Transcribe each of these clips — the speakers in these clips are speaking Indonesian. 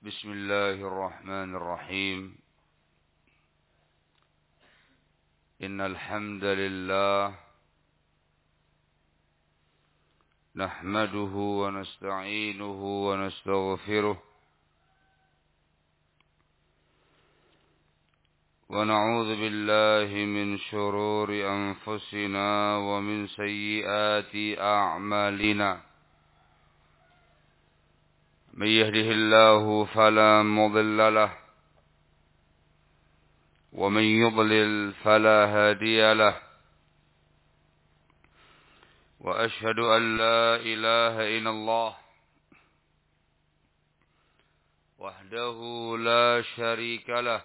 بسم الله الرحمن الرحيم إن الحمد لله نحمده ونستعينه ونستغفره ونعوذ بالله من شرور أنفسنا ومن سيئات أعمالنا من يهده الله فلا مضل له ومن يضلل فلا هادي له وأشهد أن لا إله إلا الله وحده لا شريك له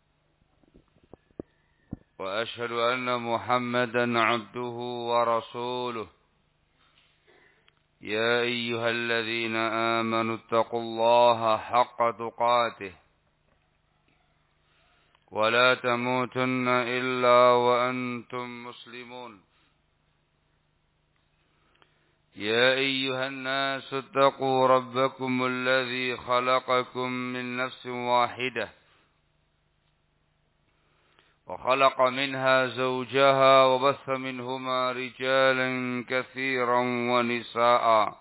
وأشهد أن محمدا عبده ورسوله يا أيها الذين آمنوا اتقوا الله حق تقاته ولا تموتن إلا وأنتم مسلمون يا أيها الناس اتقوا ربكم الذي خلقكم من نفس واحدة وخلق منها زوجها وبث منهما رجالا كثيرا ونساء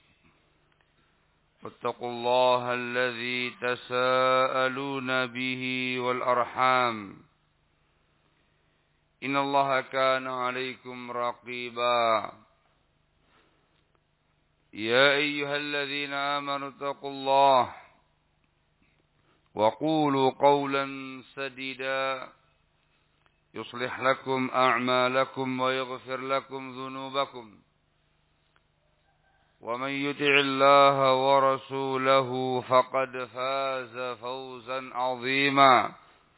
واتقوا الله الذي تساءلون به والأرحام إن الله كان عليكم رقيبا يا أيها الذين آمنوا اتقوا الله وقولوا قولا سديدا يصلح لكم أعمالكم ويغفر لكم ذنوبكم ومن يطع الله ورسوله فقد فاز فوزا عظيما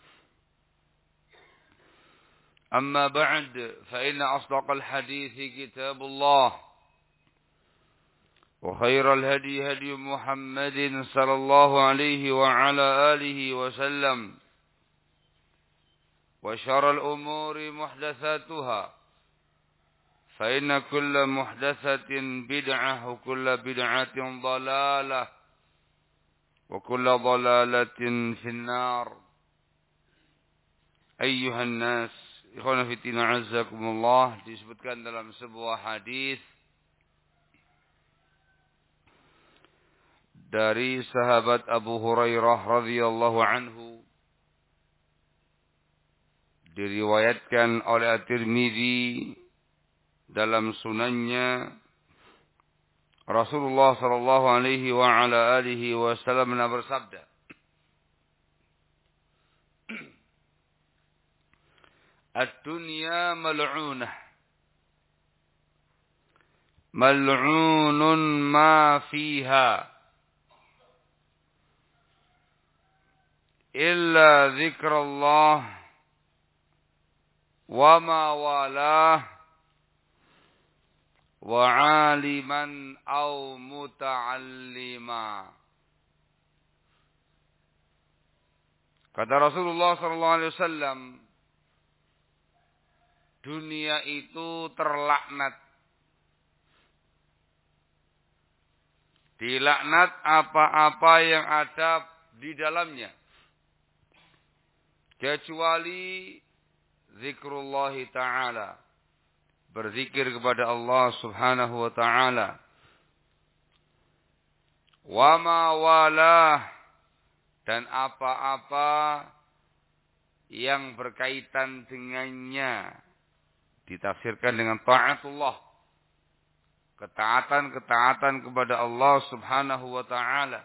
أما بعد فإن أصدق الحديث كتاب الله وخير الهدي هدي محمد صلى الله عليه وعلى آله وسلم وشر الأمور محدثاتها فإن كل محدثة بدعة وكل بدعة ضلالة وكل ضلالة في النار أيها الناس ikhwan fillah azakumullah. Disebutkan dalam sebuah hadis dari sahabat Abu Hurairah radhiyallahu anhu, diriwayatkan oleh At-Tirmidzi dalam sunannya, Rasulullah sallallahu alaihi wa ala alihi wasallam bersabda, "Ad-dunya mal'unah, mal'unun ma fiha illa dzikrullah wa ma walah wa aliman aw muta'allima." Kata Rasulullah sallallahu alaihi wasallam, dunia itu terlaknat. Dilaknat apa-apa yang ada di dalamnya, kecuali zikrullah ta'ala, berzikir kepada Allah subhanahu wa ta'ala, wa ma walah, dan apa-apa yang berkaitan dengannya, ditafsirkan dengan ta'atullah, ketaatan kepada Allah subhanahu wa ta'ala,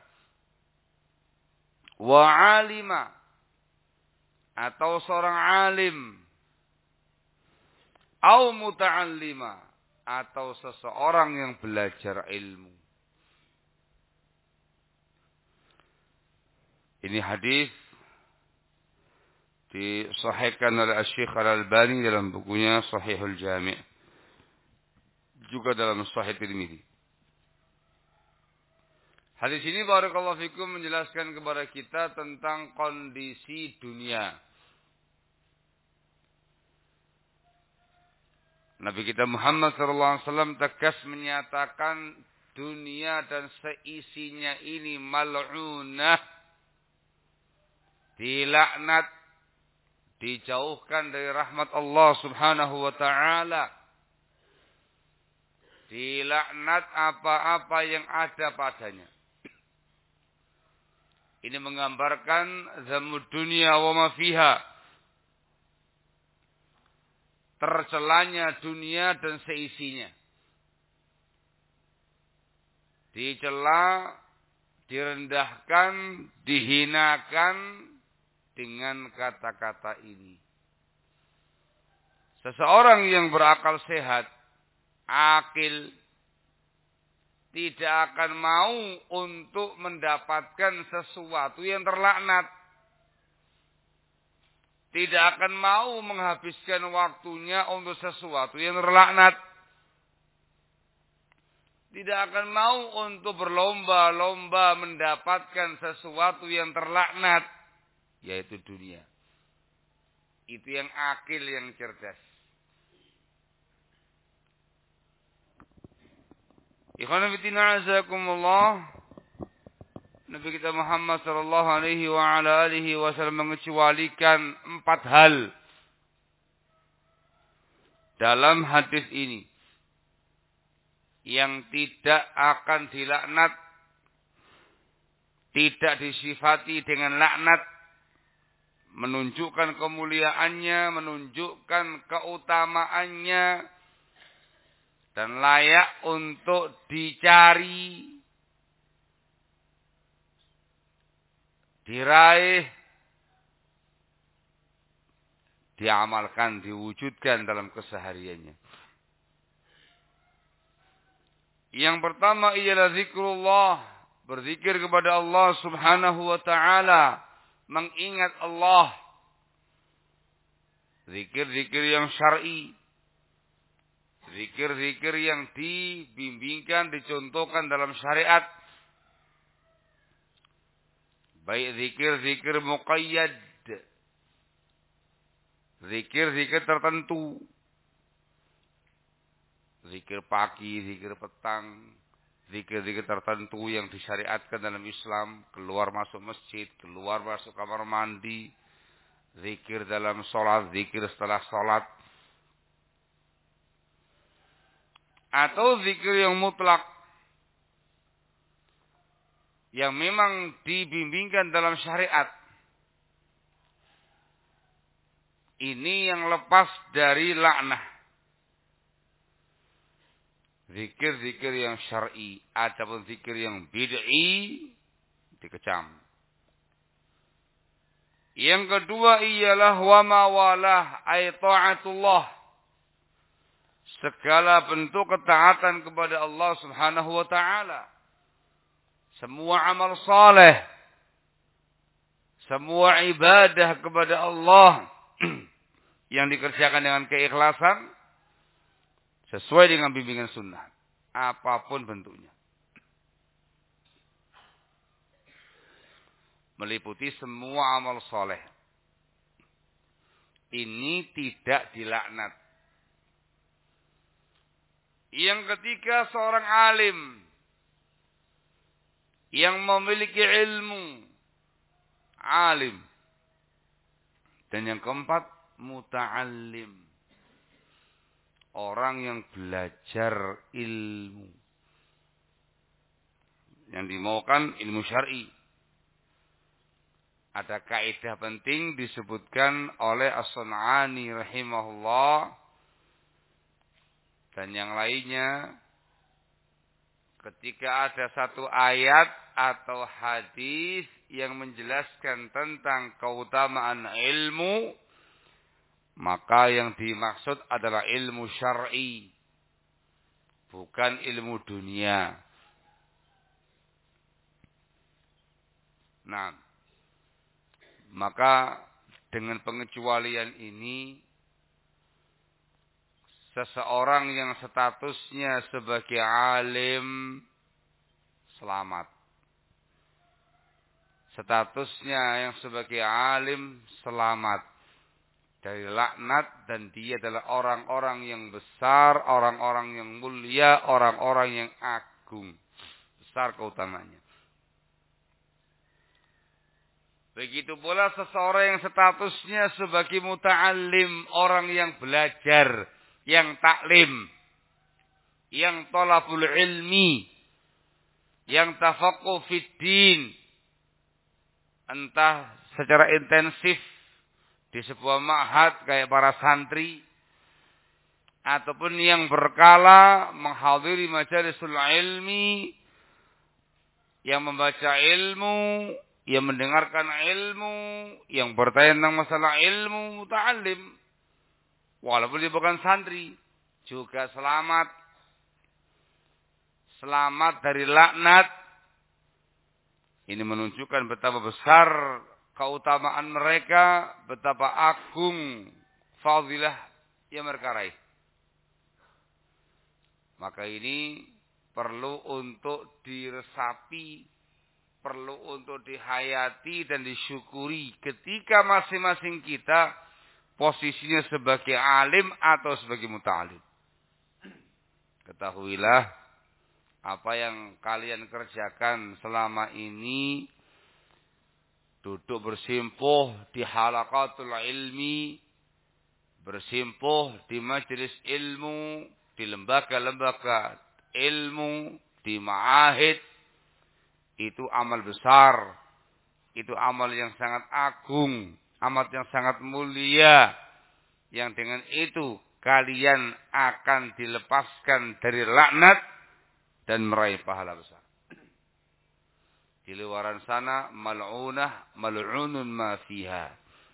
wa alima, atau seorang alim, au muta'allima, atau seseorang yang belajar ilmu. Ini hadis disahihkan oleh Syekh Al-Albani dalam bukunya Shahihul Jami', juga dalam Sahih Tirmidzi. Hadis ini barakallahu fikum menjelaskan kepada kita tentang kondisi dunia. Nabi kita Muhammad SAW tegas menyatakan dunia dan seisinya ini mal'unah, dilaknat, dijauhkan dari rahmat Allah Subhanahu wa taala. Dilaknat apa-apa yang ada padanya. Ini menggambarkan zamud dunia wa ma fiha. Tercelanya dunia dan seisinya. Dicela, direndahkan, dihinakan dengan kata-kata ini. Seseorang yang berakal sehat, akil, tidak akan mau untuk mendapatkan sesuatu yang terlaknat. Tidak akan mau menghabiskan waktunya untuk sesuatu yang terlaknat. Tidak akan mau untuk berlomba-lomba mendapatkan sesuatu yang terlaknat. Yaitu dunia. Itu yang akil, yang cerdas. Ikhwan fillah azakumullah. Nabi kita Muhammad sallallahu alaihi wa ala alihi wasallam mengecualikan 4 hal dalam hadis ini yang tidak akan dilaknat, tidak disifati dengan laknat, menunjukkan kemuliaannya, menunjukkan keutamaannya, dan layak untuk dicari, diraih, diamalkan, diwujudkan dalam kesehariannya. Yang pertama ialah zikrullah, berzikir kepada Allah Subhanahu wa taala, mengingat Allah. Zikir-zikir yang syar'i. Zikir-zikir yang dibimbingkan, dicontohkan dalam syariat. Baik zikir-zikir muqayyad. Zikir-zikir tertentu. Zikir pagi, zikir petang. Zikir-zikir tertentu yang disyariatkan dalam Islam. Keluar masuk masjid, keluar masuk kamar mandi. Zikir dalam sholat, zikir setelah sholat. Atau zikir yang mutlak. Yang memang dibimbingkan dalam syariat. Ini yang lepas dari laknah. Zikir-zikir yang syar'i. Ataupun zikir yang bid'i. Dikecam. Yang kedua ialah wa mawalah ay ta'atullah. Segala bentuk ketaatan kepada Allah Subhanahu wa taala. Semua amal saleh, semua ibadah kepada Allah yang dikerjakan dengan keikhlasan sesuai dengan bimbingan sunnah, apapun bentuknya. Meliputi semua amal saleh. Ini tidak dilaknat. Yang ketiga, seorang alim yang memiliki ilmu, alim. Dan yang keempat, muta'allim, orang yang belajar ilmu. Yang dimaukan ilmu syar'i. Ada kaidah penting disebutkan oleh As-Sun'ani rahimahullah dan yang lainnya. Ketika ada satu ayat atau hadis yang menjelaskan tentang keutamaan ilmu, maka yang dimaksud adalah ilmu syar'i, bukan ilmu dunia. Nah, maka dengan pengecualian ini, seseorang yang statusnya sebagai alim selamat. Statusnya yang sebagai alim selamat dari laknat, dan dia adalah orang-orang yang besar, orang-orang yang mulia, orang-orang yang agung. Besar keutamanya. Begitu pula seseorang yang statusnya sebagai muta'allim, orang yang belajar, yang taklim, yang thalabul ilmi, yang tafaqquh fid din, entah secara intensif di sebuah ma'had kayak para santri, ataupun yang berkala menghadiri majalisul ilmi, yang membaca ilmu, yang mendengarkan ilmu, yang bertanya tentang masalah ilmu, muta'allim. Walaupun dia bukan santri, juga selamat. Selamat dari laknat. Ini menunjukkan betapa besar keutamaan mereka, betapa agung fadilah yang mereka raih. Maka ini perlu untuk diresapi, perlu untuk dihayati dan disyukuri ketika masing-masing kita posisinya sebagai alim atau sebagai muta'alim. Ketahuilah apa yang kalian kerjakan selama ini, duduk bersimpuh di halaqatul ilmi, bersimpuh di majelis ilmu, di lembaga-lembaga ilmu, di ma'ahid, itu amal besar. Itu amal yang sangat agung, amal yang sangat mulia. Yang dengan itu kalian akan dilepaskan dari laknat dan meraih pahala besar. Di luaran sana mal'unah, mal'unun ma fiha.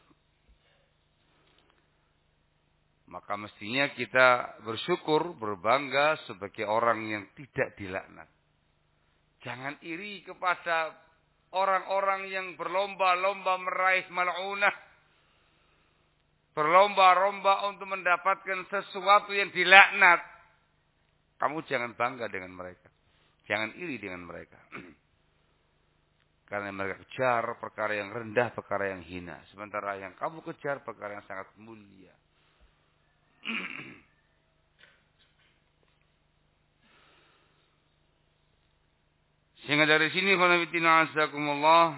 Maka mestinya kita bersyukur, berbangga sebagai orang yang tidak dilaknat. Jangan iri kepada orang-orang yang berlomba-lomba meraih mal'unah. Berlomba-lomba untuk mendapatkan sesuatu yang dilaknat. Kamu jangan bangga dengan mereka. Jangan iri dengan mereka. Karena mereka kejar perkara yang rendah, perkara yang hina. Sementara yang kamu kejar perkara yang sangat mulia. Sehingga dari sini khonafidina azakumullah,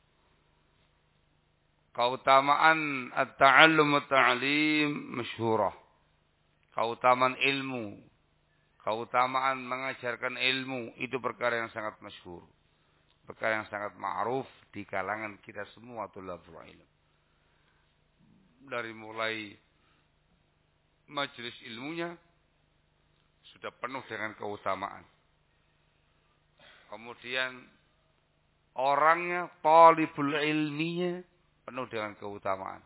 keutamaan at-ta'allum wa ta'lim masyhurah. Keutamaan ilmu, keutamaan mengajarkan ilmu itu perkara yang sangat masyhur. Perkara yang sangat ma'ruf di kalangan kita semua tulabul ilm. Dari mulai majelis ilmunya sudah penuh dengan keutamaan. Kemudian orangnya, talibul ilminya penuh dengan keutamaan.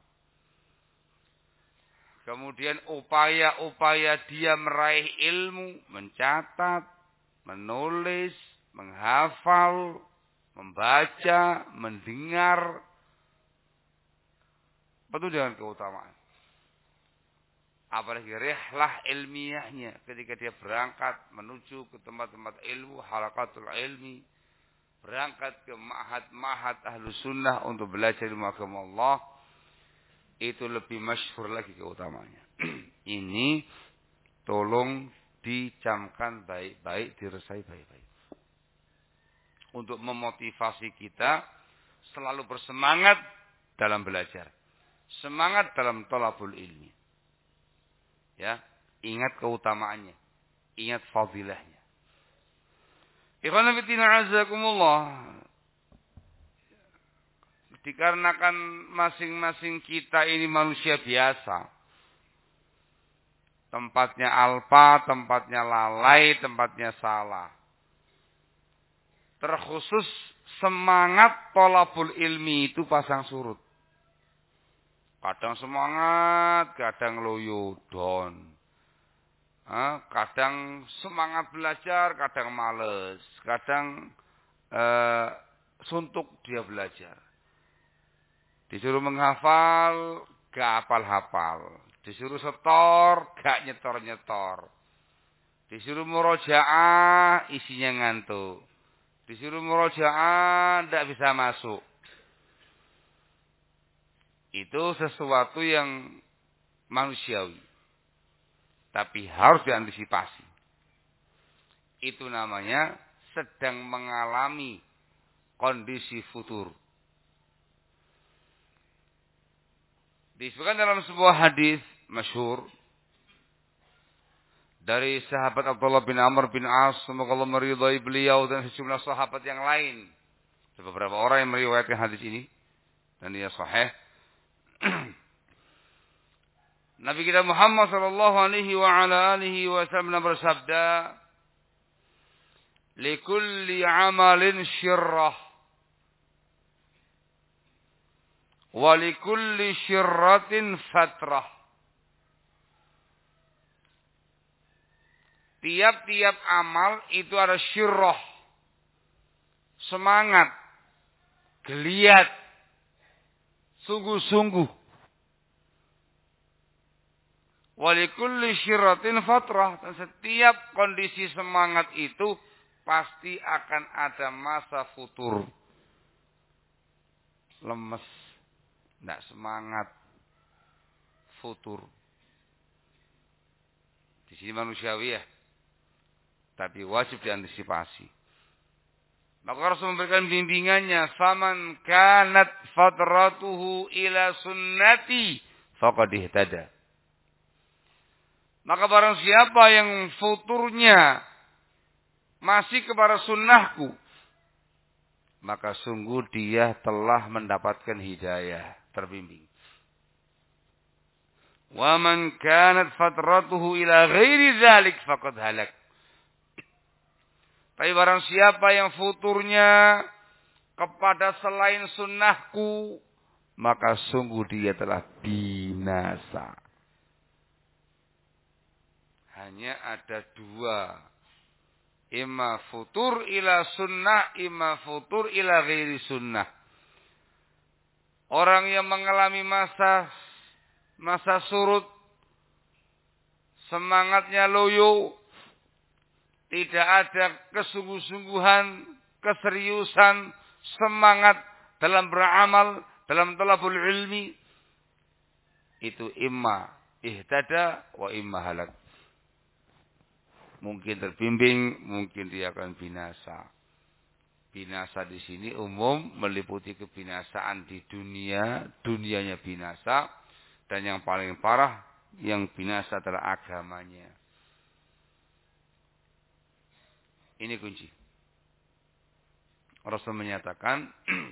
Kemudian upaya-upaya dia meraih ilmu, mencatat, menulis, menghafal, membaca, mendengar, penuh dengan keutamaan. Apalagi rihlah ilmiahnya ketika dia berangkat menuju ke tempat-tempat ilmu, halaqatul ilmi, berangkat ke ma'had ahlu sunnah untuk belajar ilmu agama Allah, itu lebih masyhur lagi keutamaannya. Ini tolong dicamkan baik-baik, diresai baik-baik. Untuk memotivasi kita selalu bersemangat dalam belajar. Semangat dalam thalabul ilmi. Ya, ingat keutamaannya, ingat fadilahnya. Ikhwan fillah azakumullah. Dikarenakan masing-masing kita ini manusia biasa. Tempatnya alpa, tempatnya lalai, tempatnya salah. Terkhusus semangat thalabul ilmi itu pasang surut. Kadang semangat, kadang loyo down. Kadang semangat belajar, kadang males. Kadang suntuk dia belajar. Disuruh menghafal, gak hafal-hafal. Disuruh setor, gak nyetor-nyetor. Disuruh murojaah, isinya ngantuk. Disuruh murojaah, gak bisa masuk. Itu sesuatu yang manusiawi. Tapi harus diantisipasi. Itu namanya sedang mengalami kondisi futur. Disebutkan dalam sebuah hadis masyhur dari sahabat Abdullah bin Amr bin As, semoga Allah meridhai beliau dan sejumlah sahabat yang lain. Beberapa orang yang meriwayatkan hadis ini dan dia sahih. Nabi kita Muhammad sallallahu alaihi wa ala alihi wasallam bersabda, "Likulli 'amalin syirrah wa likulli syirratin fatrah." Tiap-tiap amal itu ada syirrah, semangat, geliat, sungguh-sungguh. Walikulli syirratin fatrah. Dan setiap kondisi semangat itu pasti akan ada masa futur. Lemes, tidak semangat, futur. Di sini manusiawi ya, tapi wajib diantisipasi. Maka Rasul memberikan bimbingannya, "Faman kanat fatratuhu ila sunnati faqad ihtada." Maka barang siapa yang futurnya masih kepada sunnahku, maka sungguh dia telah mendapatkan hidayah, terbimbing. Wa man kanat fatratuhu ila ghairi dzalik faqad halak. Tapi barang siapa yang futurnya kepada selain sunnahku, maka sungguh dia telah binasa. Hanya ada dua. Imma futur ila sunnah, imma futur ila ghairi sunnah. Orang yang mengalami masa surut, semangatnya loyo, tidak ada kesungguh-sungguhan, keseriusan, semangat dalam beramal, dalam talabul ilmi, itu imma ihtada wa imma halak. Mungkin terbimbing, mungkin dia akan binasa. Binasa di sini umum meliputi kebinasaan di dunia, dunianya binasa, dan yang paling parah, yang binasa adalah agamanya. Ini kunci. Rasul menyatakan,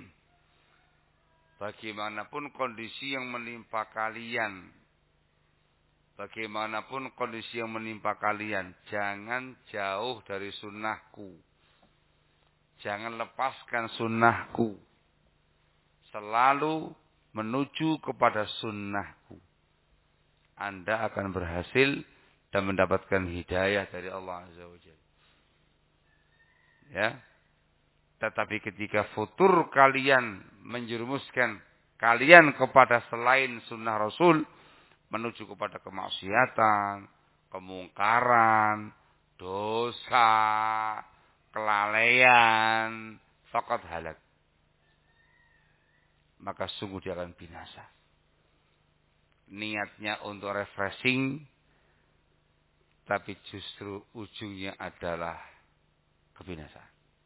bagaimanapun kondisi yang menimpa kalian, bagaimanapun kondisi yang menimpa kalian, jangan jauh dari sunnahku. Jangan lepaskan sunnahku. Selalu menuju kepada sunnahku. Anda akan berhasil dan mendapatkan hidayah dari Allah Azza wa Jalla. Ya. Tetapi ketika futur kalian menjerumuskan kalian kepada selain sunnah Rasul, menuju kepada kemaksiatan, kemungkaran, dosa, kelalaian, faqad halak. Maka sungguh dia akan binasa. Niatnya untuk refreshing, tapi justru ujungnya adalah kebinasaan.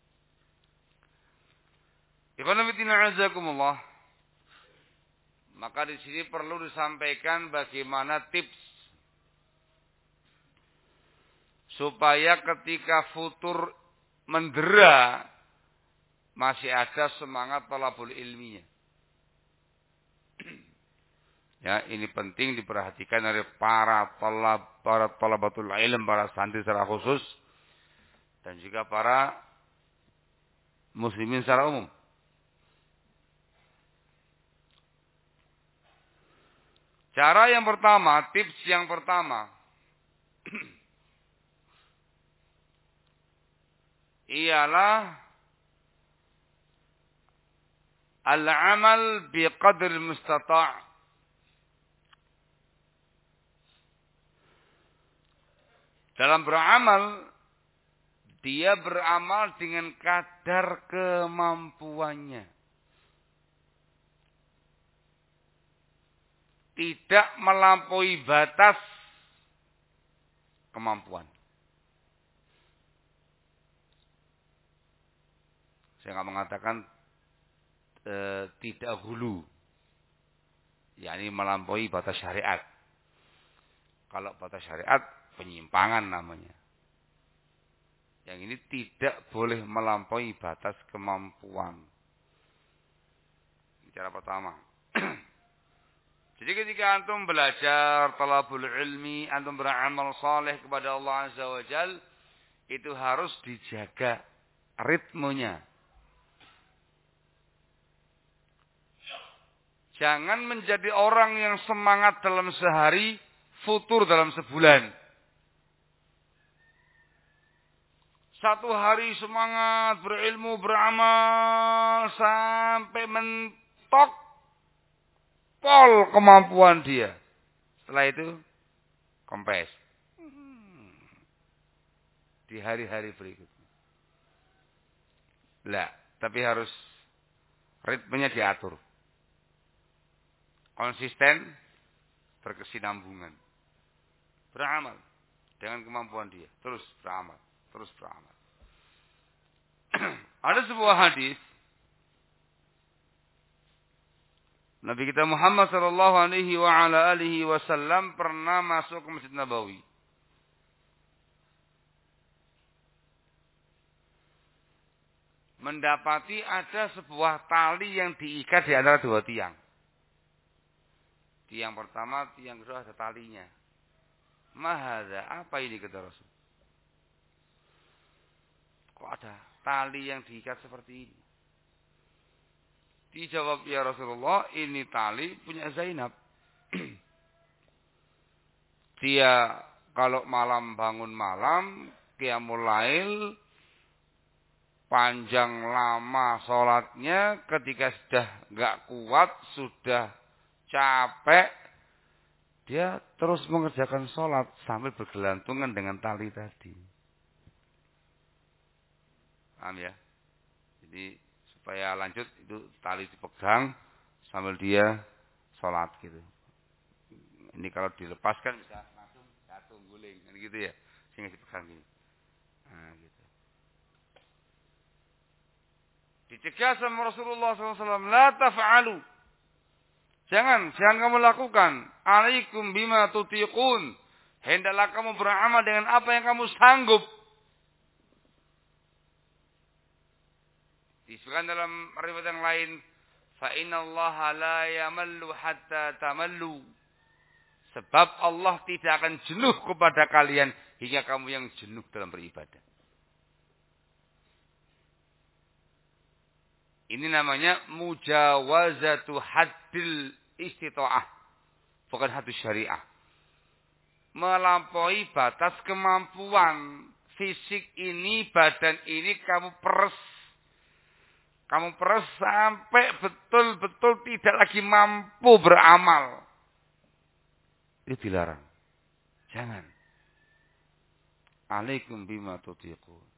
Ikhwan fillah azakumullah. Maka di sini perlu disampaikan bagaimana tips supaya ketika futur mendera masih ada semangat talabul ilminya. Ya, ini penting diperhatikan oleh para talabatul ilm, para santri secara khusus dan juga para muslimin secara umum. Cara yang pertama, tips yang pertama, ialah al-amal biqadr mustata'. Dalam beramal, dia beramal dengan kadar kemampuannya. Tidak melampaui batas kemampuan. Saya nggak mengatakan tidak hulu. yakni melampaui batas syariat. Kalau batas syariat, penyimpangan namanya. Yang ini tidak boleh melampaui batas kemampuan. Ini cara pertama. Jadi ketika antum belajar talabul ilmi, antum beramal saleh kepada Allah Azza wa Jal, itu harus dijaga ritmenya. Jangan menjadi orang yang semangat dalam sehari, futur dalam sebulan. Satu hari semangat, berilmu, beramal, sampai mentok pol kemampuan dia. Setelah itu, kempes. Di hari-hari berikutnya. Lah, tapi harus ritmenya diatur. Konsisten, berkesinambungan. Beramal dengan kemampuan dia. Terus beramal. Terus beramal. Ada sebuah hadis Nabi kita Muhammad sallallahu alaihi wa ala alihi wasallam pernah masuk ke Masjid Nabawi. Mendapati ada sebuah tali yang diikat di antara dua tiang. Tiang pertama, tiang kedua ada talinya. Mahadza, apa ini kata Rasul? Kok ada tali yang diikat seperti ini? Dijawab, ya Rasulullah, ini tali punya Zainab. Dia kalau malam bangun malam, qiyamul lail, panjang lama sholatnya, ketika sudah enggak kuat, sudah capek, dia terus mengerjakan sholat sambil bergelantungan dengan tali tadi. Paham ya? Jadi supaya lanjut itu tali dipegang sambil dia sholat gitu. Ini kalau dilepaskan bisa langsung jatuh guling, gitu ya. Sehingga dipegang gini. Nah, gitu. Dicegah sama Rasulullah SAW, la taf'alu. Jangan kamu lakukan. Alaikum bima tutiqun. Hendaklah kamu beramal dengan apa yang kamu sanggup. Disebutkan dalam riwayat yang lain, fa innallaha la yamallu hatta tamallu. Sebab Allah tidak akan jenuh kepada kalian hingga kamu yang jenuh dalam beribadah. Ini namanya mujawazatu haddil istita'ah. Bukan hadis syariah. Melampaui batas kemampuan. Fisik ini, badan ini kamu peres. Kamu peres sampai betul-betul tidak lagi mampu beramal. Itu dilarang. Jangan. Alaikum bima tutiqun.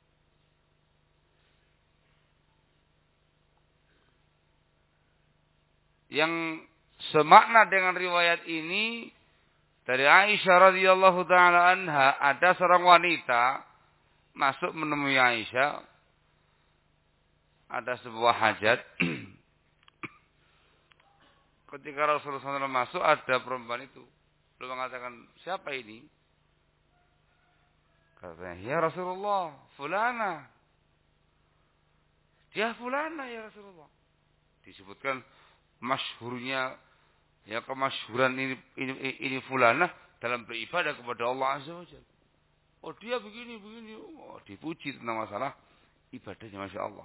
Yang semakna dengan riwayat ini dari Aisyah radhiyallahu taala anha, ada seorang wanita masuk menemui Aisyah, ada sebuah hajat. Ketika Rasulullah SAW masuk, ada perempuan itu lalu mengatakan, siapa ini? Katanya, ya Rasulullah, fulana. Dia fulana ya Rasulullah. Disebutkan masyhurnya, ya kemasyhuran ini fulana dalam beribadah kepada Allah Azza wa Jalla. Oh dia begini. Oh, dipuji tentang masalah ibadahnya, Masya Allah.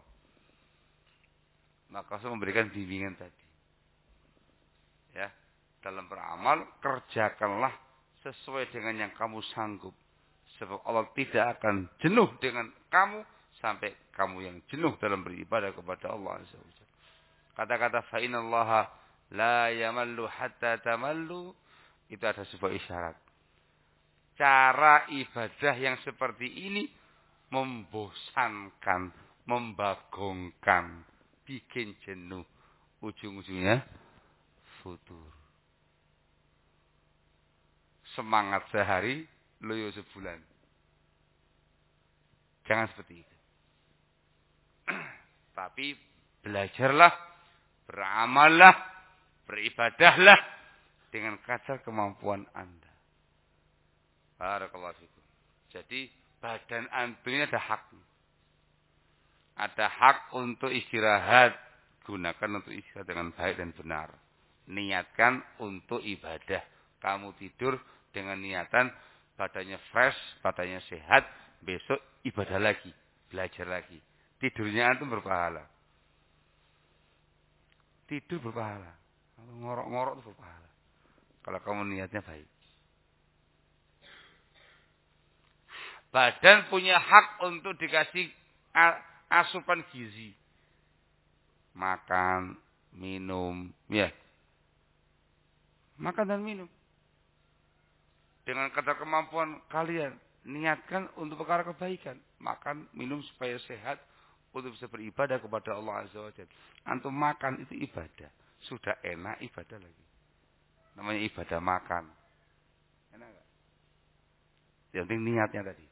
Maka saya memberikan bimbingan tadi. Ya, dalam beramal kerjakanlah sesuai dengan yang kamu sanggup. Sebab Allah tidak akan jenuh dengan kamu sampai kamu yang jenuh dalam beribadah kepada Allah Azza wa Jalla. Kata-kata fa innallaha la yamallu hatta tamallu itu ada sebuah isyarat. Cara ibadah yang seperti ini membosankan, membagongkan, bikin jenuh, ujung-ujungnya futur. Semangat sehari, loyo sebulan. Jangan seperti itu. Tapi belajarlah, beramallah, beribadahlah dengan kadar kemampuan Anda. Barakallahu fikum. Jadi badan antum ini ada hak. Ada hak untuk istirahat. Gunakan untuk istirahat dengan baik dan benar. Niatkan untuk ibadah. Kamu tidur dengan niatan badannya fresh, badannya sehat. Besok ibadah lagi, belajar lagi. Tidurnya antum berpahala. Tidur berpahala. Ngorok-ngorok itu berpahala. Kalau kamu niatnya baik. Badan punya hak untuk dikasih asupan gizi. Makan, minum, ya. Makan dan minum. Dengan kadar kemampuan kalian, niatkan untuk perkara kebaikan. Makan, minum supaya sehat, untuk bisa beribadah kepada Allah Azza wa Jalla. Antum makan itu ibadah. Sudah enak, ibadah lagi. Namanya ibadah makan. Enak gak? Yang penting niatnya tadi.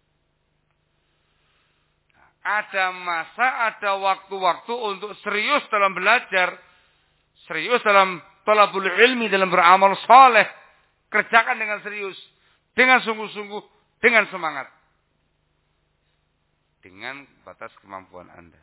Ada masa, ada waktu-waktu untuk serius dalam belajar. Serius dalam talabul ilmi, dalam beramal soleh. Kerjakan dengan serius. Dengan sungguh-sungguh. Dengan semangat. Dengan batas kemampuan Anda.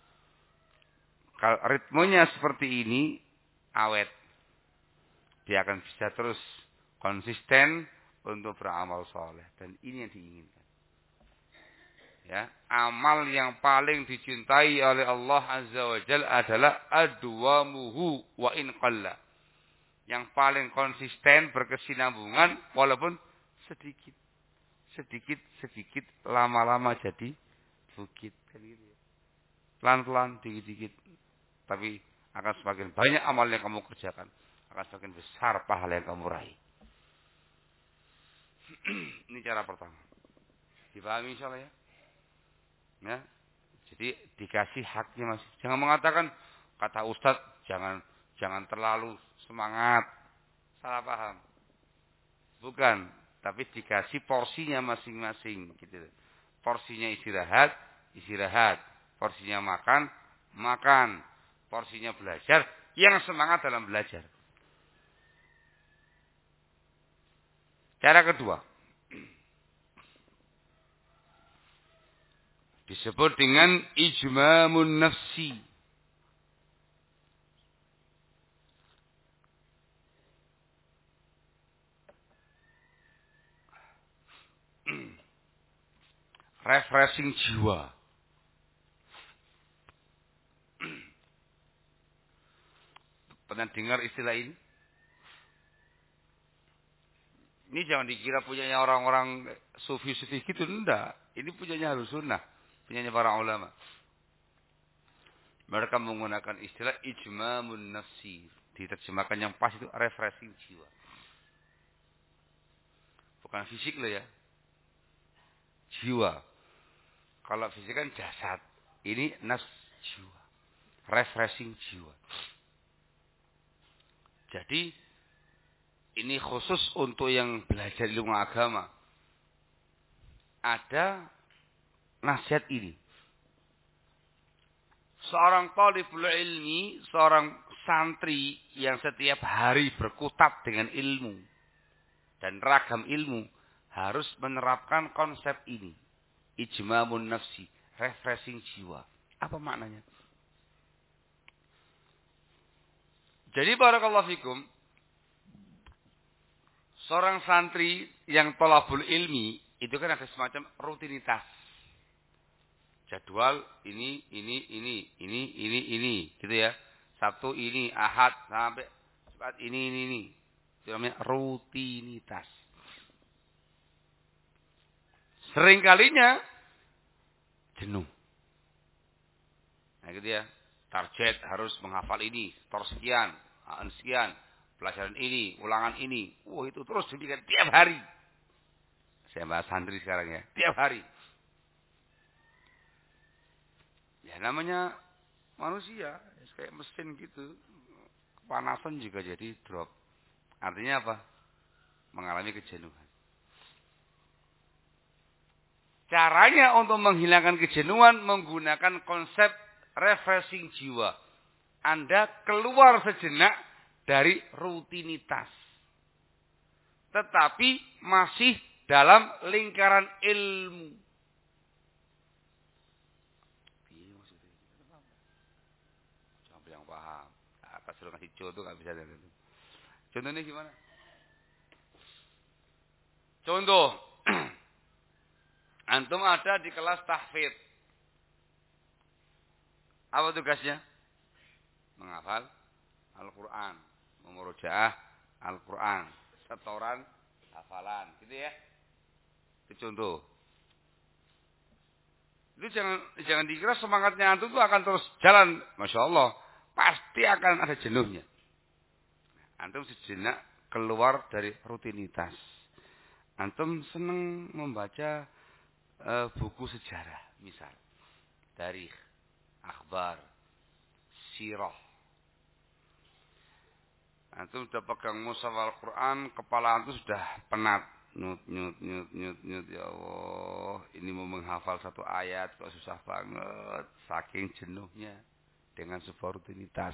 Kalau ritmenya seperti ini, awet. Dia akan bisa terus konsisten untuk beramal soleh. Dan ini yang diinginkan. Ya, amal yang paling dicintai oleh Allah Azza wa Jalla adalah adwamuhu wa in qalla. Yang paling konsisten berkesinambungan walaupun sedikit. Sedikit lama-lama jadi bukit kan gitu ya. Pelan-pelan dikit-dikit. Tapi akan semakin banyak amal yang kamu kerjakan, akan semakin besar pahala yang kamu raih. Ini cara pertama. Dipahami insyaallah ya? Ya, jadi dikasih haknya masih. Jangan mengatakan kata Ustadz jangan terlalu semangat. Salah paham. Bukan, tapi dikasih porsinya masing-masing gitu. Porsinya istirahat. Porsinya makan. Porsinya belajar, yang semangat dalam belajar. Cara kedua disebut dengan ijmamun nafsi. Refreshing jiwa. Pernah dengar istilah ini? Ini jangan dikira punyanya orang-orang sufi-sufi gitu. Enggak. Ini punyanya Ahlus Sunnah. Punyanya para ulama. Mereka menggunakan istilah ijmamun nafsi. Diterjemahkan yang pas itu refreshing jiwa. Bukan fisik loh ya. Jiwa. Kalau fisik kan jasad. Ini nafs jiwa. Refreshing jiwa. Jadi ini khusus untuk yang belajar ilmu agama. Ada nasihat ini. Seorang talibul ilmi, seorang santri yang setiap hari berkutat dengan ilmu dan ragam ilmu harus menerapkan konsep ini. Ijmamun nafsi, refreshing jiwa. Apa maknanya? Jadi barakallahu fikum, seorang santri yang talabul ilmi itu kan ada semacam rutinitas. Jadwal ini, gitu ya. Sabtu ini, Ahad sampai Jumat ini. Itu namanya rutinitas. Seringkalinya jenuh. Nah gitu ya. Target harus menghafal ini, skor sekian, pelajaran ini, ulangan ini. Wah itu terus dibikin tiap hari. Saya bahas santri sekarang ya, tiap hari. Ya namanya manusia, kayak mesin gitu. Kepanasan juga jadi drop. Artinya apa? Mengalami kejenuhan. Caranya untuk menghilangkan kejenuhan menggunakan konsep refreshing jiwa. Anda keluar sejenak dari rutinitas. Tetapi masih dalam lingkaran ilmu. Jangan yang paham. Apa suruh ngasih contoh nggak bisa. Contohnya gimana? Contoh, antum ada di kelas tahfidz. Apa tugasnya? Menghafal Al-Quran, memurojaah Al-Quran, setoran hafalan, gitu ya. Itu contoh. Itu jangan dikira semangatnya antum itu akan terus jalan, masya Allah, pasti akan ada jenuhnya. Antum sejenak keluar dari rutinitas. Antum senang membaca buku sejarah, misal tarikh, akhbar, sirah. Antum sudah pegang mushaf Al-Quran, kepala antum sudah penat. Nyut. Ya Allah, ini mau menghafal satu ayat kok susah banget. Saking jenuhnya dengan sebuah rutinitas.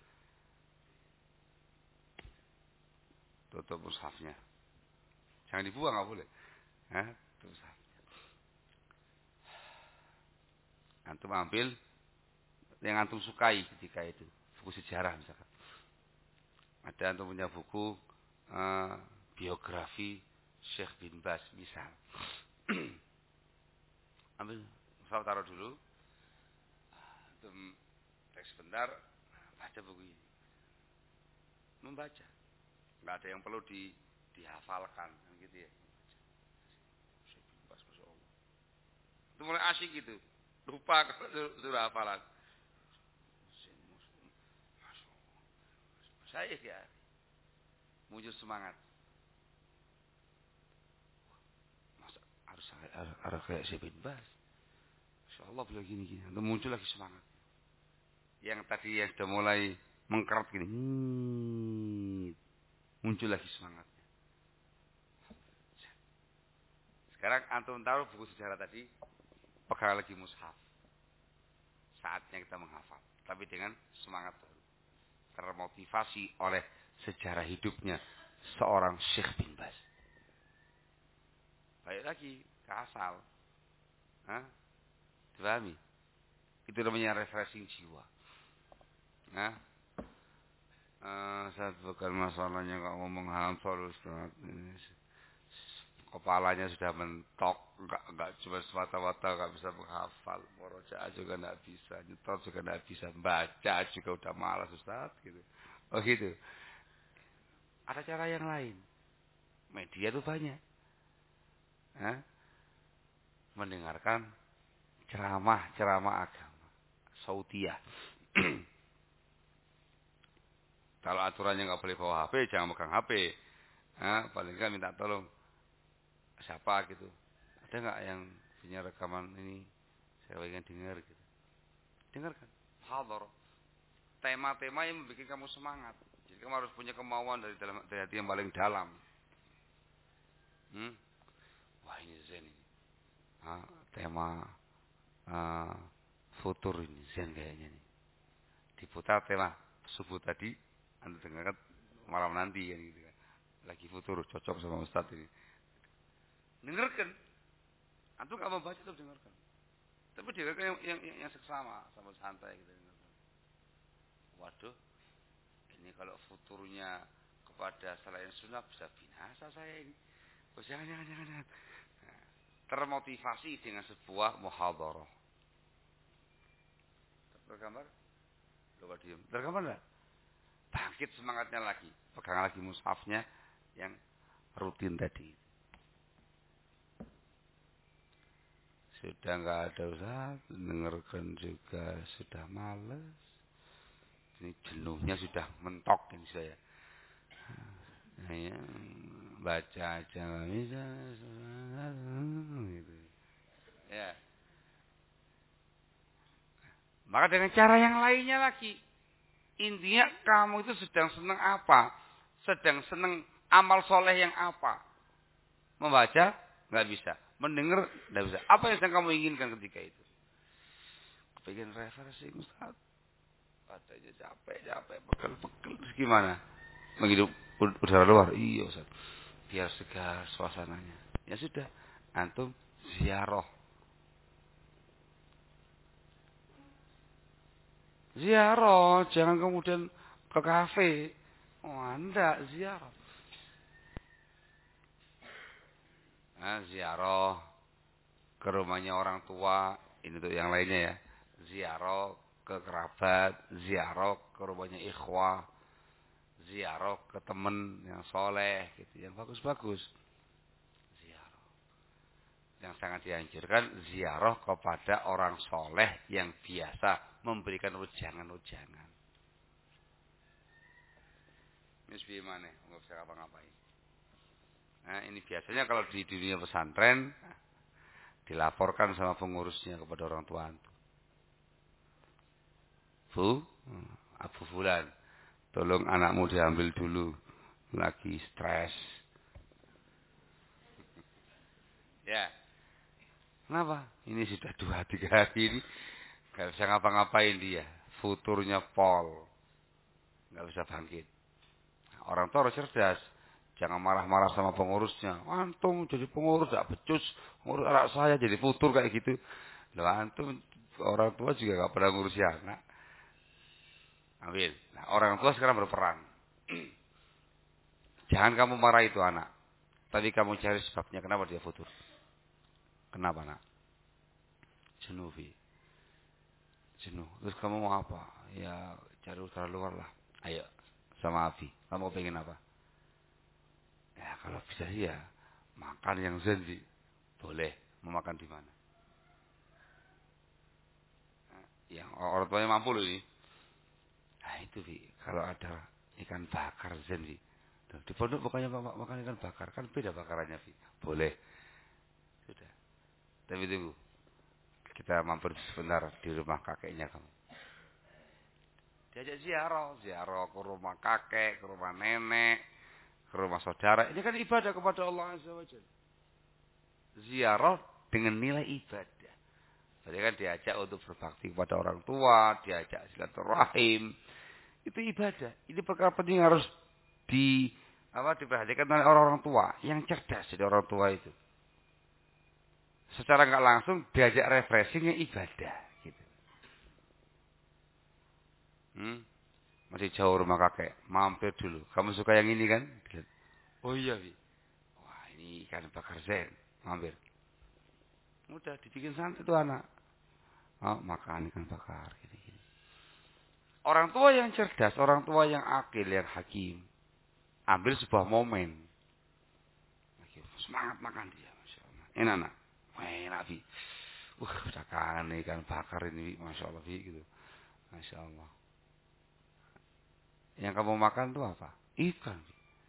Tutup mushafnya. Jangan dibuang, nggak boleh. Tutup mushafnya. Antum ambil yang antum sukai ketika itu. Buku sejarah misalkan. Ada antum punya buku biografi Syekh bin Baz misal. Ambil, saya taruh dulu. Antum teks sebentar, baca buku ini. Membaca. Enggak ada yang perlu dihafalkan gitu ya. Syekh bin Baz, Masya Allah. Itu mulai asyik gitu. Lupa sudah hafalan. Saya ya muncul semangat. Masa harus kayak Syekh bin Baz. Masya Allah beliau gini. Lalu muncul lagi semangat. Yang tadi yang sudah mulai mengkeret gini. Muncul lagi semangatnya. Sekarang antum taruh buku sejarah tadi. Pegang lagi mushaf. Saatnya kita menghafal. Tapi dengan semangat baru. Termotivasi oleh sejarah hidupnya seorang Syekh bin Baz. Balik lagi ke asal. Dipahami? Itu namanya refreshing jiwa. Saat bukan masalahnya kok ngomong hafal Ustaz. Kepalanya sudah mentok, enggak cuma semata-mata enggak bisa menghafal, murojaah juga enggak bisa, nyetor juga enggak bisa, baca juga udah malas Ustaz gitu. Oh gitu. Ada cara yang lain. Media itu banyak. Mendengarkan ceramah agama Saudiyah. Kalau aturannya enggak boleh bawa HP, jangan pegang HP. Paling enggak minta tolong siapa gitu. Ada enggak yang punya rekaman ini? Saya ingin dengar gitu. Dengarkan. Hadar. Tema-tema yang membuat kamu semangat. Jadi kamu harus punya kemauan dari hati yang paling dalam. Wah ini zen ini. Tema futur ini zen kayaknya nih. Diputar tema subuh tadi, Anda dengarkan malam nanti kan gitu kan. Lagi futur cocok sama Ustadz ini. Dengarkan. Antum enggak mau baca tetap dengarkan. Tapi dengarkan yang seksama, sama santai gitu. Waduh, ini kalau futurnya kepada selain sunnah bisa binasa saya ini. Oh, jangan. Nah, termotivasi dengan sebuah muhadharah. Tergambar? Coba diam. Tergambar enggak? Bangkit semangatnya lagi. Pegang lagi mushafnya yang rutin tadi. Sudah enggak ada Ustaz, dengarkan juga sudah malas. Ini jenuhnya sudah mentok ini saya. Baca aja nggak bisa. Gitu. Ya. Maka dengan cara yang lainnya lagi. Intinya kamu itu sedang senang apa? Sedang senang amal soleh yang apa? Membaca nggak bisa. Mendengar nggak bisa. Apa yang sedang kamu inginkan ketika itu? Kepingin refreshing Ustaz. Katanya capek, pegel. Terus gimana? menghirup udara luar. Iya, Ustaz. Biar segar suasananya. Ya sudah, antum ziarah. Ziarah, jangan kemudian ke kafe. Oh, Anda ziarah. Nah, ziarah ke rumahnya orang tua, ini untuk yang lainnya ya. Ziarah ke kerabat, ziarah ke rumahnya ikhwah, ziarah ke teman yang soleh, gitu, yang bagus-bagus. Ziarah. Yang sangat dianjurkan ziarah kepada orang soleh yang biasa memberikan ujangan-ujangan. Ini bagaimana? Nggak bisa ngapa-ngapain. Nah, ini biasanya kalau di dunia pesantren dilaporkan sama pengurusnya kepada orang tua antum. Bu, Abu Fulan, tolong anakmu diambil dulu, lagi stres. Ya, kenapa? Ini sudah 2-3 hari ini nggak bisa ngapa-ngapain dia, futurnya pol, nggak bisa bangkit. Orang tua harus cerdas, jangan marah-marah sama pengurusnya. Antum jadi pengurus gak becus, ngurus anak saya jadi futur kayak gitu. Loh, antum orang tua juga gak pernah ngurusi anak. Ambil. Nah, orang tua sekarang berperan. Jangan kamu marah itu anak. Tapi kamu cari sebabnya kenapa dia futur. Kenapa nak? Jenuh, Fi. Jenuh. Terus kamu mau apa? Ya cari udara luar lah. Ayo sama Abi. Kamu pengen apa? Ya kalau bisa sih ya makan yang zen sih. Boleh. Mau makan di mana? Yang orang tuanya mampu loh ini. Nah itu Fi. Kalau ada ikan bakar zen sih. Di pondok bukannya makan ikan bakar. Kan beda bakarannya Fi. Boleh. Sudah. Tapi tunggu. Kita mampir sebentar di rumah kakeknya kamu. Diajak ziarah. Ziarah ke rumah kakek, ke rumah nenek, ke rumah saudara. Ini kan ibadah kepada Allah Azza wa Jalla. Ziarah dengan nilai ibadah. Jadi kan diajak untuk berbakti kepada orang tua, diajak silaturahim. Itu ibadah. Ini perkara penting harus diperhatikan oleh orang-orang tua yang cerdas jadi orang tua itu. Secara nggak langsung diajak refreshingnya ibadah gitu. Masih jauh rumah kakek, mampir dulu. Kamu suka yang ini kan? Oh iya, Bi. Wah, ini ikan bakar zen. Mampir. Mudah dibikin santai tuh anak. Oh, makan ikan bakar gini-gini. Orang tua yang cerdas, orang tua yang akil, yang hakim, ambil sebuah momen. Semangat makan dia, Masya Allah. Enak, nak. Enak, Bi. Udah kangen ikan bakar ini, Masya Allah, Bi. Gitu. Masya Allah. Yang kamu makan tuh apa? Ikan.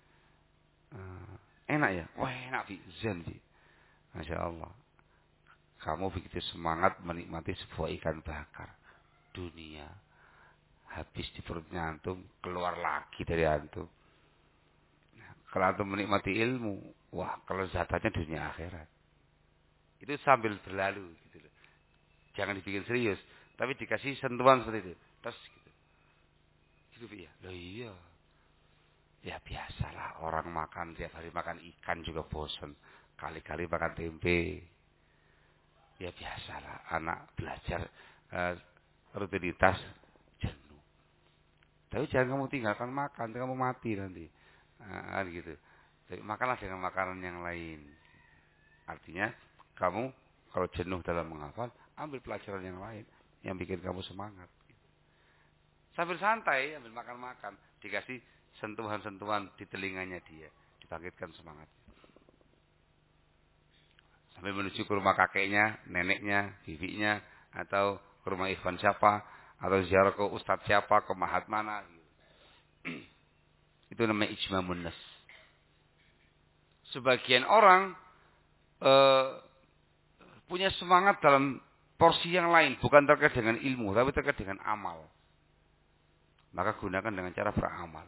Enak ya? Wah enak Bi. Zen Bi. Masya Allah. Kamu begitu semangat menikmati sebuah ikan bakar. Dunia. Habis di perutnya antum. Keluar lagi dari antum. Nah, kalau antum menikmati ilmu. Wah kelezatannya dunia akhirat. Itu sambil berlalu. Gitu. Jangan dibikin serius. Tapi dikasih sentuhan seperti itu. Terus gitu. Gitu Bi ya? Loh iya. Ya biasalah orang makan tiap hari makan ikan juga bosan. Kali-kali makan tempe. Ya biasalah anak belajar rutinitas jenuh. Tapi jangan kamu tinggalkan makan, kamu mati nanti. Kan gitu. Tapi makanlah dengan makanan yang lain. Artinya kamu kalau jenuh dalam menghafal, ambil pelajaran yang lain yang bikin kamu semangat. Sambil santai, ambil makan-makan, dikasih sentuhan-sentuhan di telinganya dia, dibangkitkan semangat. Sampai menuju ke rumah kakeknya, neneknya, bibinya, atau ke rumah ikhwan siapa, atau ziarah ke ustadz siapa, ke mahat mana. Itu namanya ijmamun nas. Sebagian orang punya semangat dalam porsi yang lain, bukan terkait dengan ilmu, tapi terkait dengan amal. Maka gunakan dengan cara beramal.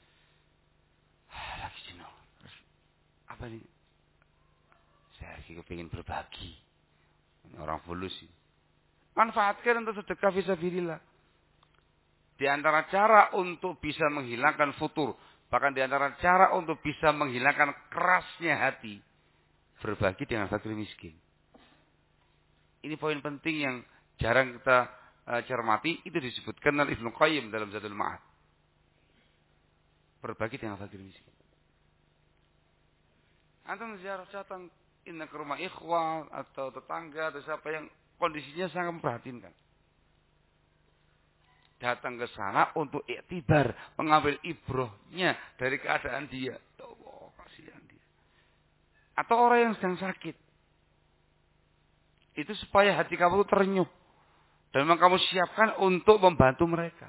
Lagi jenuh. Apa ini? Saya lagi kepingin berbagi. Orang fulus ini. Manfaatkan untuk sedekah fisabilillah. Di antara cara untuk bisa menghilangkan futur. Bahkan di antara cara untuk bisa menghilangkan kerasnya hati, berbagi dengan fakir miskin. Ini poin penting yang jarang kita cermati, itu disebutkan oleh Ibnu Qayyim dalam Zadul Ma'ad. Berbagi dengan fakir miskin. Antum ziarah datang ke rumah ikhwan atau tetangga atau siapa yang kondisinya sangat memprihatinkan. Datang ke sana untuk iktibar, mengambil ibrohnya dari keadaan dia. Oh, kasihan dia. Atau orang yang sedang sakit. Itu supaya hati kamu terenyuh. Dan memang kamu siapkan untuk membantu mereka.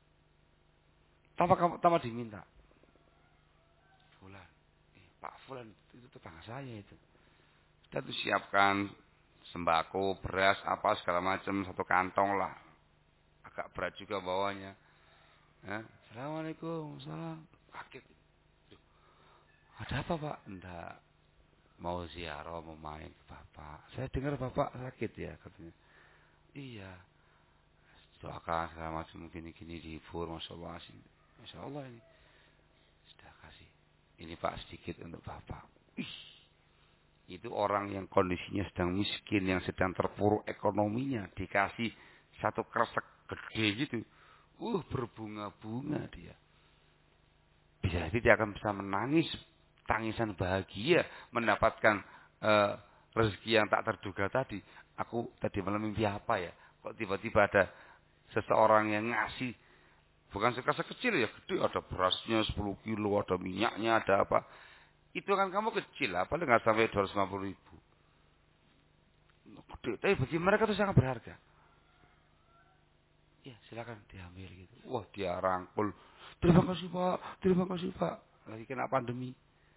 Tanpa diminta. Fulan, Pak Fulan, itu tetangga saya itu. Kita tuh siapkan sembako, beras, apa segala macam, satu kantong lah. Agak berat juga bawanya. Assalamualaikum, salam. Kaget. Ada apa Pak? Enggak. Mau ziarah, mau main ke Bapak. Saya dengar Bapak sakit ya katanya. Iya. Doakan segala macam gini-gini dihibur. Masya Allah. Masya Allah ini. Sudah kasih. Ini Pak sedikit untuk Bapak. Itu orang yang kondisinya sedang miskin, yang sedang terpuruk ekonominya. Dikasih satu kresek gede gitu. Berbunga-bunga dia. Bisa jadi dia akan bisa menangis, tangisan bahagia, mendapatkan rezeki yang tak terduga tadi. Aku tadi malam mimpi apa ya? Kok tiba-tiba ada seseorang yang ngasih, bukan sekecil kecil ya, gede, ada berasnya 10 kilo, ada minyaknya, ada apa. Itu kan kamu kecil, paling nggak sampai 250.000. Gede, tapi bagi mereka itu sangat berharga. Ya silakan diambil gitu. Wah dia rangkul. Terima kasih Pak. Lagi kena pandemi.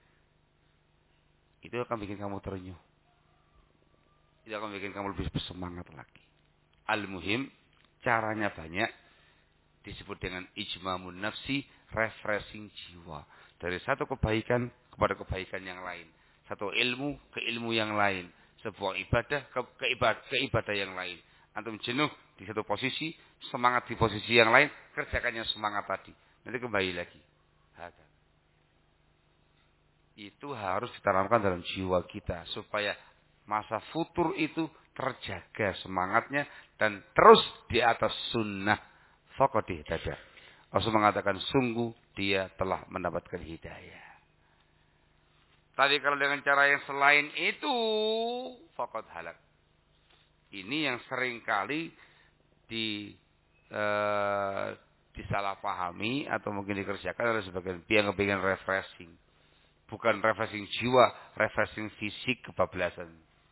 Itu akan bikin kamu terenyuh. Itu akan bikin kamu lebih bersemangat lagi. Al-muhim, caranya banyak. Disebut dengan ijmamun nafsi, refreshing jiwa. Dari satu kebaikan kepada kebaikan yang lain. Satu ilmu ke ilmu yang lain. Sebuah ibadah ke ibadah yang lain. Antum jenuh di satu posisi, semangat di posisi yang lain, kerjakannya semangat tadi. Nanti kembali lagi. Itu harus ditanamkan dalam jiwa kita. Supaya masa futur itu terjaga semangatnya. Dan terus di atas sunnah. Faqad ihtada. Rasul mengatakan sungguh dia telah mendapatkan hidayah. Tapi kalau dengan cara yang selain itu, faqad halak. Ini yang seringkali disalahpahami atau mungkin dikerjakan oleh sebagian pihak yang ingin refreshing. Bukan refreshing jiwa, refreshing fisik kebablasan.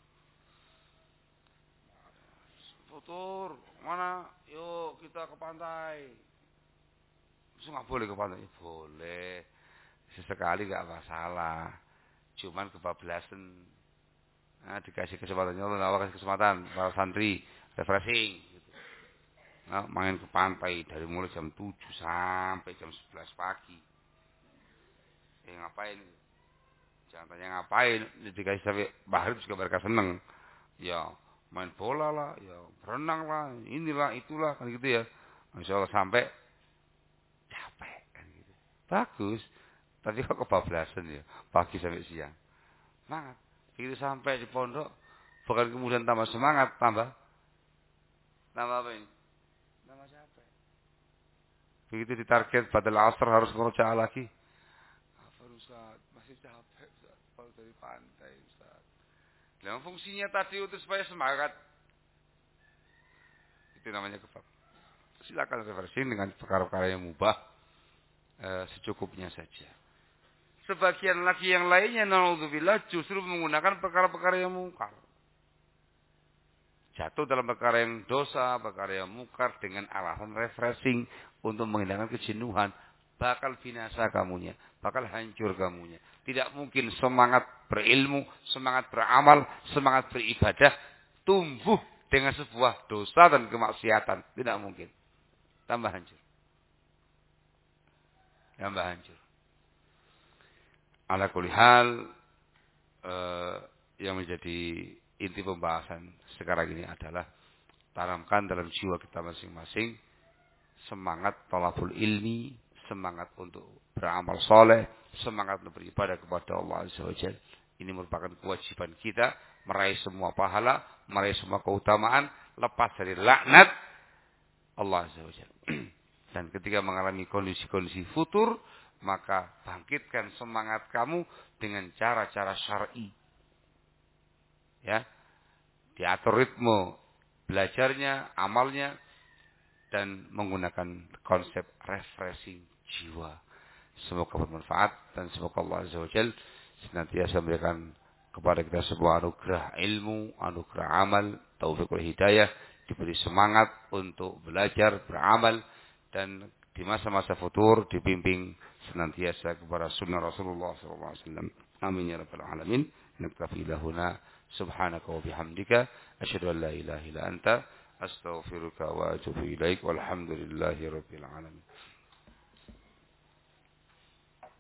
Tutur, mana? Yuk kita ke pantai. Terus nggak boleh ke pantai? Boleh. Sesekali nggak masalah. Cuman kebablasan. Nah, dikasih kesempatannya, Allah kasih kesempatan para santri refreshing. Gitu. Nah, main ke pantai dari mulai jam 7 sampai jam 11 pagi. Ngapain? Jangan tanya ngapain. Dikasih sampai bahar juga mereka seneng. Ya main bola lah, ya berenang lah, inilah itulah kan gitu ya. Masya Allah sampai capek kan gitu. Bagus. Tapi kok kebablasan ya, pagi sampai siang. Semangat. Begitu sampai di pondok, bukan kemudian tambah semangat, tambah apa ini? Tambah capek. Begitu ditarget pada asar harus ngerjain lagi. Apa Ustaz? Masih capek Ustaz. Kalau dari pantai Ustaz. Nah, fungsinya tadi untuk supaya semangat. Itu namanya kebab. Silakan refreshing dengan perkara-perkara yang mubah. Secukupnya saja. Sebagian lagi yang lainnya, naudzubillah, justru menggunakan perkara-perkara yang mungkar. Jatuh dalam perkara yang dosa, perkara yang mungkar dengan alasan refreshing untuk menghilangkan kejenuhan. Bakal binasa kamunya, bakal hancur kamunya. Tidak mungkin semangat berilmu, semangat beramal, semangat beribadah tumbuh dengan sebuah dosa dan kemaksiatan. Tidak mungkin. Tambah hancur. Tambah hancur. Ala kulli hal, yang menjadi inti pembahasan sekarang ini adalah tanamkan dalam jiwa kita masing-masing semangat thalabul ilmi, semangat untuk beramal soleh, semangat untuk beribadah kepada Allah Azza wa Jalla. Ini merupakan kewajiban kita meraih semua pahala, meraih semua keutamaan, lepas dari laknat Allah Azza wa Jalla. Dan ketika mengalami kondisi-kondisi futur, maka bangkitkan semangat kamu dengan cara-cara syar'i. Ya, diatur ritme belajarnya, amalnya, dan menggunakan konsep refreshing jiwa. Semoga bermanfaat dan semoga Allah Azza wa Jalla senantiasa memberikan kepada kita sebuah anugerah ilmu, anugerah amal, taufik wal hidayah, diberi semangat untuk belajar, beramal, dan di masa-masa futur dibimbing senantiasa kepada sunnah Rasulullah SAW. Amin ya rabbal alamin. Naktafi lahuna subhanaka wa bihamdika asyhadu an la ilaha illa anta astaghfiruka wa atubu ilaik walhamdulillahi rabbil alamin.